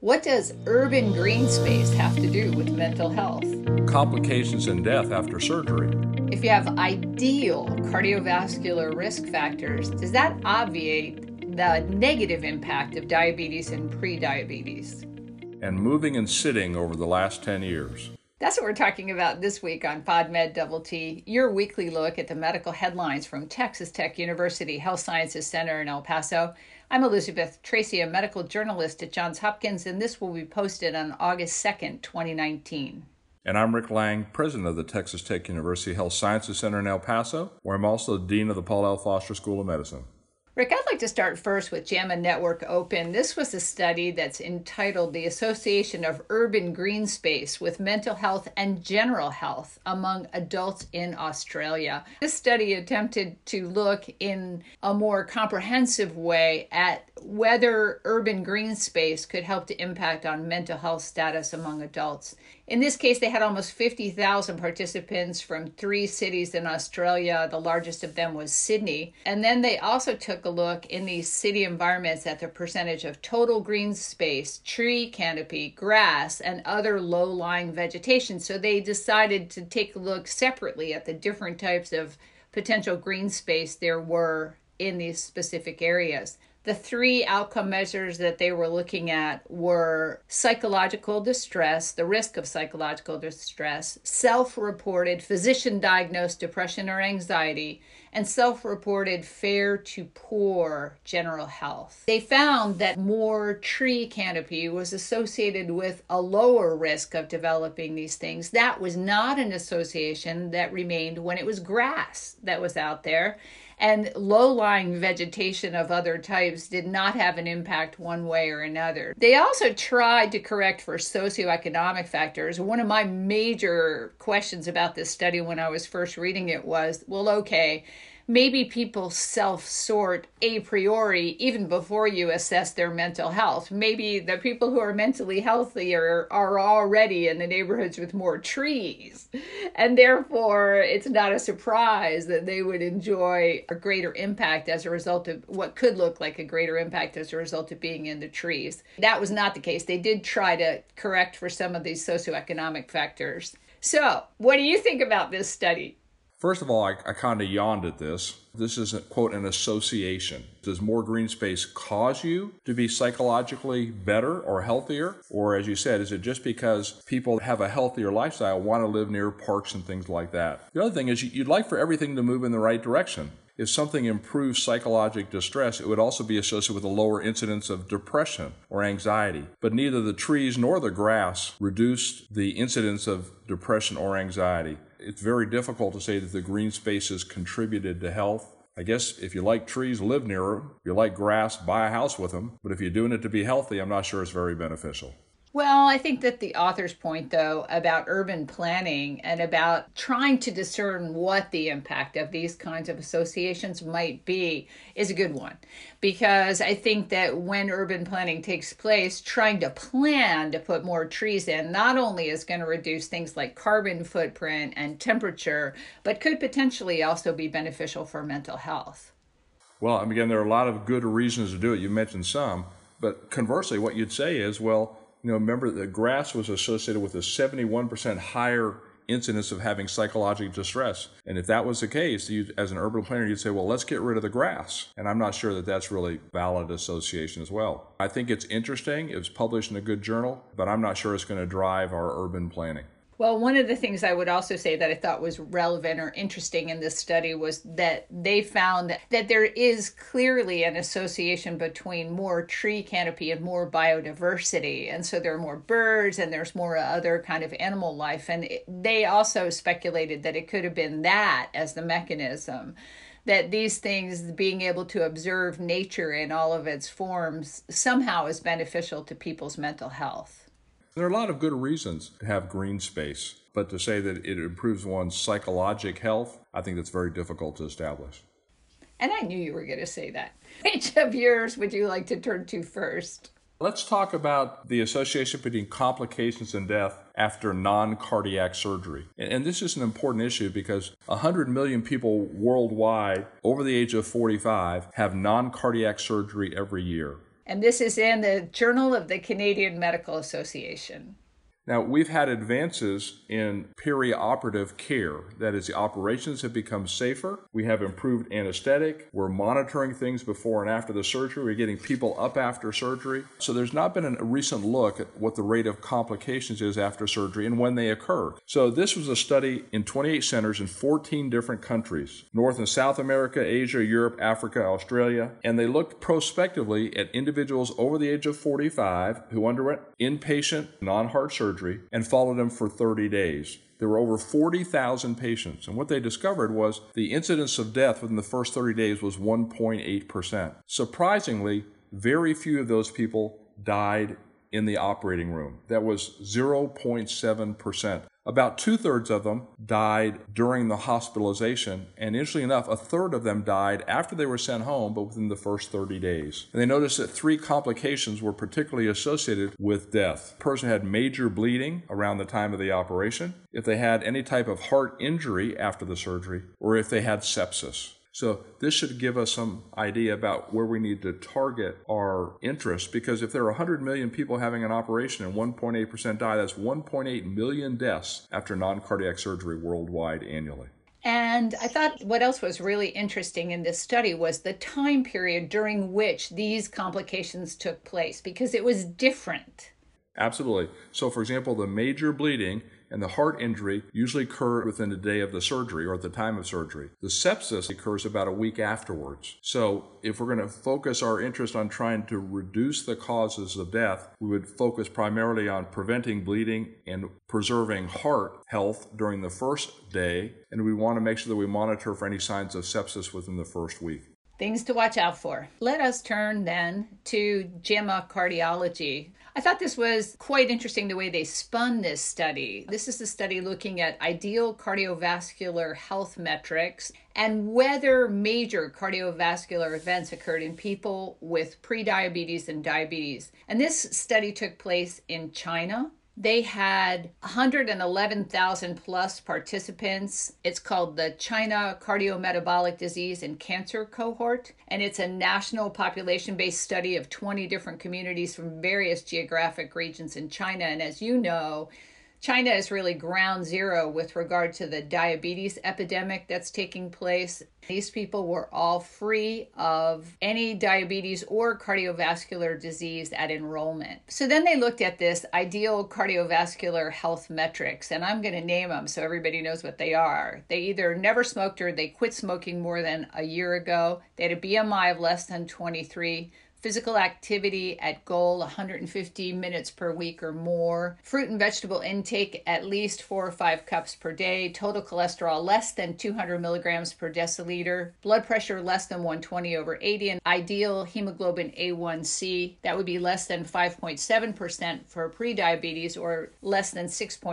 What does urban green space have to do with mental health? Complications and death after surgery. If you have ideal cardiovascular risk factors, does that obviate the negative impact of diabetes and prediabetes? And moving and sitting over the last 10 years. That's what we're talking about this week on PodMed Double T, your weekly look at the medical headlines from Texas Tech University Health Sciences Center in El Paso. I'm Elizabeth Tracy, a medical journalist at Johns Hopkins, and this will be posted on August 2nd, 2019. And I'm Rick Lang, president of the Texas Tech University Health Sciences Center in El Paso, where I'm also the dean of the Paul L. Foster School of Medicine. Rick, I'd like to start first with JAMA Network Open. This was a study that's entitled The Association of Urban Green Space with Mental Health and General Health Among Adults in Australia. This study attempted to look in a more comprehensive way at whether urban green space could help to impact on mental health status among adults. In this case, they had almost 50,000 participants from 3 cities in Australia. The largest of them was Sydney. And then they also took a look in these city environments at the percentage of total green space, tree canopy, grass, and other low-lying vegetation. So they decided to take a look separately at the different types of potential green space there were in these specific areas. The 3 outcome measures that they were looking at were psychological distress, the risk of psychological distress, self-reported physician-diagnosed depression or anxiety, and self-reported fair to poor general health. They found that more tree canopy was associated with a lower risk of developing these things. That was not an association that remained when it was grass that was out there. And low-lying vegetation of other types did not have an impact one way or another. They also tried to correct for socioeconomic factors. One of my major questions about this study when I was first reading it was, well, okay, maybe people self-sort a priori even before you assess their mental health. Maybe the people who are mentally healthier are already in the neighborhoods with more trees. And therefore, it's not a surprise that they would enjoy a greater impact as a result of what could look like a greater impact as a result of being in the trees. That was not the case. They did try to correct for some of these socioeconomic factors. So, what do you think about this study? First of all, I kind of yawned at this. This is, quote, an association. Does more green space cause you to be psychologically better or healthier? Or, as you said, is it just because people have a healthier lifestyle, want to live near parks and things like that? The other thing is you'd like for everything to move in the right direction. If something improves psychological distress, it would also be associated with a lower incidence of depression or anxiety. But neither the trees nor the grass reduced the incidence of depression or anxiety. It's very difficult to say that the green spaces contributed to health. I guess if you like trees, live near them. If you like grass, buy a house with them. But if you're doing it to be healthy, I'm not sure it's very beneficial. Well, I think that the author's point, though, about urban planning and about trying to discern what the impact of these kinds of associations might be is a good one. Because I think that when urban planning takes place, trying to plan to put more trees in not only is going to reduce things like carbon footprint and temperature, but could potentially also be beneficial for mental health. Well, again, there are a lot of good reasons to do it. You mentioned some. But conversely, what you'd say is, well, remember that grass was associated with a 71% higher incidence of having psychological distress. And if that was the case, you, as an urban planner, you'd say, well, let's get rid of the grass. And I'm not sure that that's really valid association as well. I think it's interesting. It was published in a good journal, but I'm not sure it's going to drive our urban planning. Well, one of the things I would also say that I thought was relevant or interesting in this study was that they found that there is clearly an association between more tree canopy and more biodiversity. And so there are more birds and there's more other kind of animal life. And they also speculated that it could have been that as the mechanism, that these things, being able to observe nature in all of its forms, somehow is beneficial to people's mental health. There are a lot of good reasons to have green space, but to say that it improves one's psychological health, I think that's very difficult to establish. And I knew you were going to say that. Which of yours would you like to turn to first? Let's talk about the association between complications and death after non-cardiac surgery. And this is an important issue because 100 million people worldwide over the age of 45 have non-cardiac surgery every year. And this is in the Journal of the Canadian Medical Association. Now, we've had advances in perioperative care. That is, the operations have become safer. We have improved anesthetic. We're monitoring things before and after the surgery. We're getting people up after surgery. So there's not been a recent look at what the rate of complications is after surgery and when they occur. So this was a study in 28 centers in 14 different countries: North and South America, Asia, Europe, Africa, Australia. And they looked prospectively at individuals over the age of 45 who underwent inpatient non-heart surgery and followed them for 30 days. There were over 40,000 patients, and what they discovered was the incidence of death within the first 30 days was 1.8%. Surprisingly, very few of those people died in the operating room. That was 0.7%. About 2/3 of them died during the hospitalization, and interestingly enough, 1/3 of them died after they were sent home, but within the first 30 days. And they noticed that 3 complications were particularly associated with death. The person had major bleeding around the time of the operation, if they had any type of heart injury after the surgery, or if they had sepsis. So this should give us some idea about where we need to target our interest, because if there are 100 million people having an operation and 1.8% die, that's 1.8 million deaths after non-cardiac surgery worldwide annually. And I thought what else was really interesting in this study was the time period during which these complications took place, because it was different. Absolutely. So, for example, the major bleeding and the heart injury usually occur within a day of the surgery or at the time of surgery. The sepsis occurs about a week afterwards. So if we're going to focus our interest on trying to reduce the causes of death, we would focus primarily on preventing bleeding and preserving heart health during the first day, and we want to make sure that we monitor for any signs of sepsis within the first week. Things to watch out for. Let us turn then to JAMA Cardiology. I thought this was quite interesting the way they spun this study. This is a study looking at ideal cardiovascular health metrics and whether major cardiovascular events occurred in people with prediabetes and diabetes. And this study took place in China. They had 111,000 plus participants. It's called the China Cardiometabolic Disease and Cancer Cohort, and it's a national population-based study of 20 different communities from various geographic regions in China. And as you know, China is really ground zero with regard to the diabetes epidemic that's taking place. These people were all free of any diabetes or cardiovascular disease at enrollment. So then they looked at this ideal cardiovascular health metrics, and I'm going to name them so everybody knows what they are. They either never smoked or they quit smoking more than a year ago. They had a BMI of less than 23. Physical activity at goal 150 minutes per week or more, fruit and vegetable intake at least 4 or 5 cups per day, total cholesterol less than 200 milligrams per deciliter, blood pressure less than 120/80, and ideal hemoglobin A1C, that would be less than 5.7% for prediabetes or less than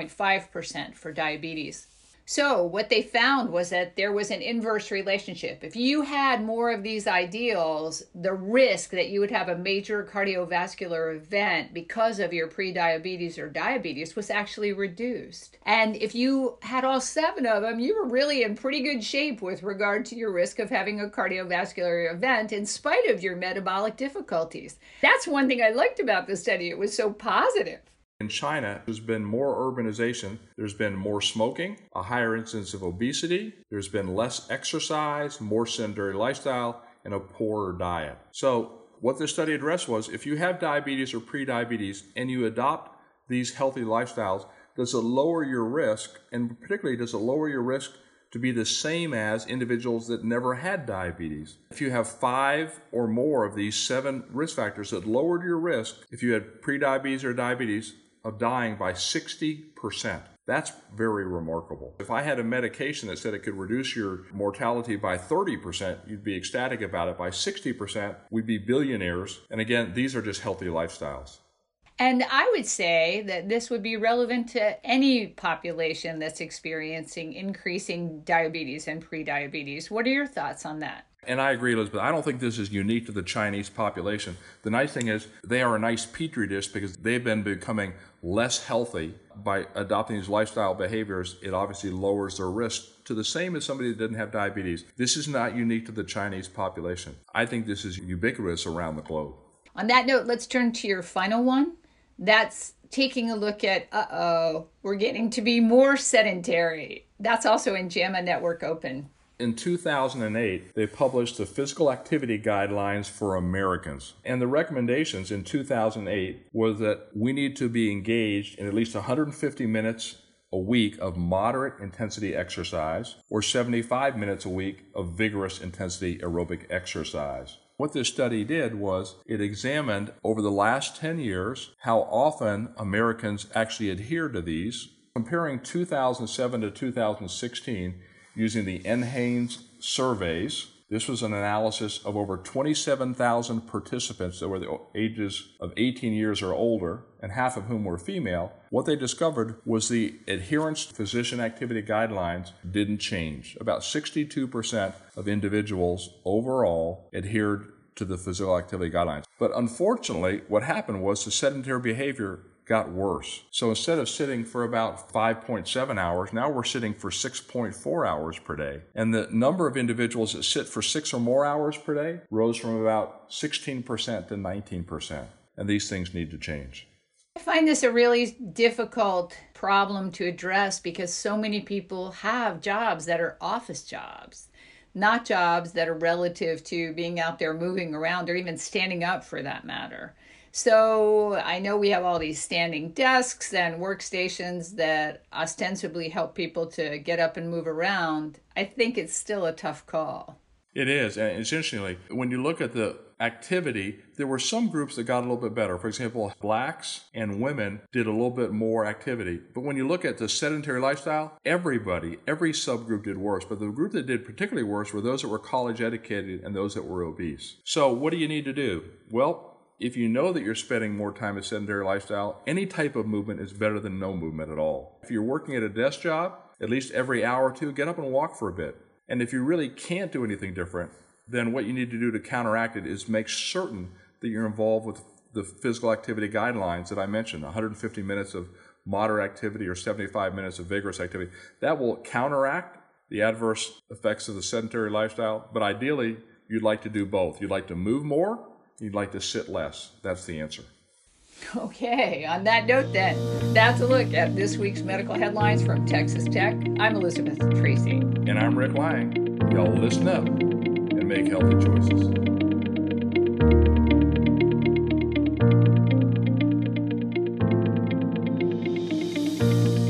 6.5% for diabetes. So what they found was that there was an inverse relationship. If you had more of these ideals, the risk that you would have a major cardiovascular event because of your prediabetes or diabetes was actually reduced. And if you had all 7 of them, you were really in pretty good shape with regard to your risk of having a cardiovascular event in spite of your metabolic difficulties. That's one thing I liked about the study. It was so positive. In China, there's been more urbanization, there's been more smoking, a higher incidence of obesity, there's been less exercise, more sedentary lifestyle, and a poorer diet. So what this study addressed was, if you have diabetes or prediabetes and you adopt these healthy lifestyles, does it lower your risk, and particularly does it lower your risk to be the same as individuals that never had diabetes? If you have 5 or more of these 7 risk factors that lowered your risk, if you had prediabetes or diabetes, of dying by 60%. That's very remarkable. If I had a medication that said it could reduce your mortality by 30%, you'd be ecstatic about it. By 60%, we'd be billionaires. And again, these are just healthy lifestyles. And I would say that this would be relevant to any population that's experiencing increasing diabetes and prediabetes. What are your thoughts on that? And I agree, Elizabeth. I don't think this is unique to the Chinese population. The nice thing is they are a nice petri dish because they've been becoming less healthy. By adopting these lifestyle behaviors, it obviously lowers their risk to the same as somebody that didn't have diabetes. This is not unique to the Chinese population. I think this is ubiquitous around the globe. On that note, let's turn to your final one. That's taking a look at, we're getting to be more sedentary. That's also in JAMA Network Open. In 2008, they published the Physical Activity Guidelines for Americans. And the recommendations in 2008 was that we need to be engaged in at least 150 minutes a week of moderate intensity exercise or 75 minutes a week of vigorous intensity aerobic exercise. What this study did was it examined over the last 10 years how often Americans actually adhered to these, comparing 2007 to 2016 using the NHANES surveys. This was an analysis of over 27,000 participants that were the ages of 18 years or older, and half of whom were female. What they discovered was the adherence to physician activity guidelines didn't change. About 62% of individuals overall adhered to the physical activity guidelines. But unfortunately, what happened was the sedentary behavior got worse. So instead of sitting for about 5.7 hours, now we're sitting for 6.4 hours per day. And the number of individuals that sit for 6 or more hours per day rose from about 16% to 19%. And these things need to change. I find this a really difficult problem to address because so many people have jobs that are office jobs, not jobs that are relative to being out there moving around or even standing up for that matter. So I know we have all these standing desks and workstations that ostensibly help people to get up and move around. I think it's still a tough call. It is. And essentially, when you look at the activity, there were some groups that got a little bit better. For example, blacks and women did a little bit more activity. But when you look at the sedentary lifestyle, every subgroup did worse. But the group that did particularly worse were those that were college educated and those that were obese. So what do you need to do? Well, if you know that you're spending more time in a sedentary lifestyle, any type of movement is better than no movement at all. If you're working at a desk job, at least every hour or two, get up and walk for a bit. And if you really can't do anything different, then what you need to do to counteract it is make certain that you're involved with the physical activity guidelines that I mentioned, 150 minutes of moderate activity or 75 minutes of vigorous activity. That will counteract the adverse effects of the sedentary lifestyle, but ideally, you'd like to do both. You'd like to move more, you'd like to sit less. That's the answer. Okay, on that note then, that's a look at this week's medical headlines from Texas Tech. I'm Elizabeth Tracy. And I'm Rick Lang. Y'all listen up and make healthy choices.